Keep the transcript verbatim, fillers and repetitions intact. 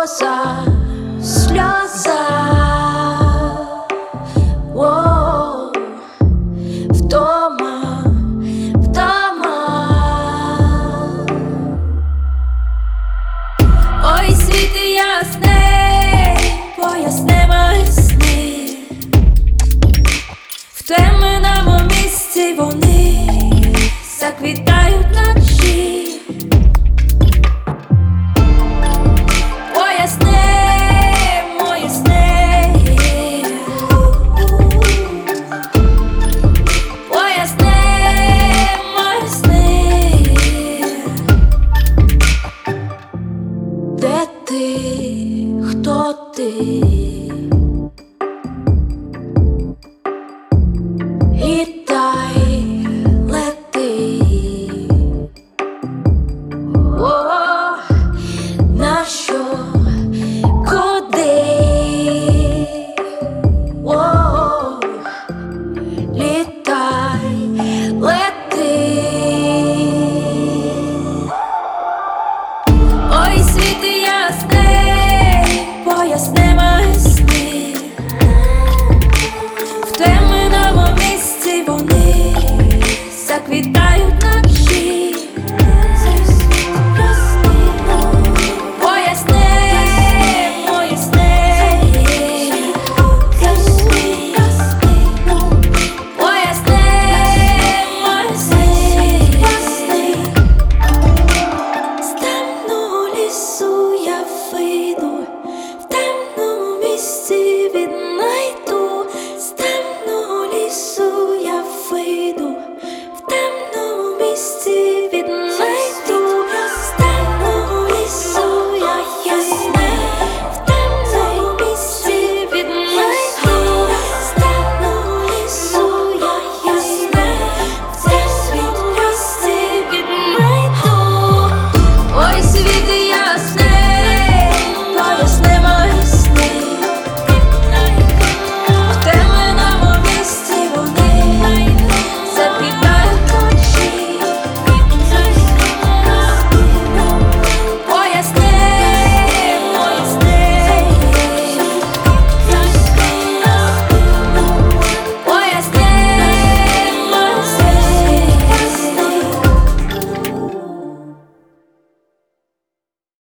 сльоза, сльоза, Воу, вдома, вдома. Ой, світи ясний, поясни мої сни, в темному місці вони заквітають ночі. Де ти, хто ти? Літай, лети. О, на що, куди? О, літай, лети. Ой, світи ясний, поясни мої сни, в темному місці вони заквітають ночі. Поясни мої сни, поясни мої сни. З темного лісу я вийду.